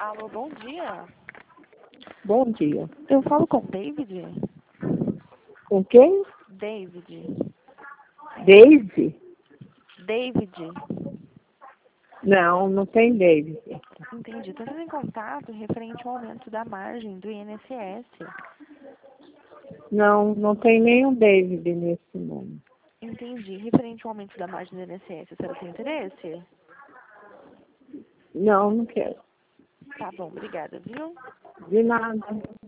Alô, bom dia. Bom dia. Eu falo com David? Com quem? David. Daisy? David. Não, não tem Daisy. Entendi. Estou entrando em contato referente ao aumento da margem do INSS. Não, não tem nenhum David nesse nome. Entendi. Referente ao aumento da margem do INSS, a senhora tem interesse? Não, não quero. Tá bom, obrigada, viu? De nada.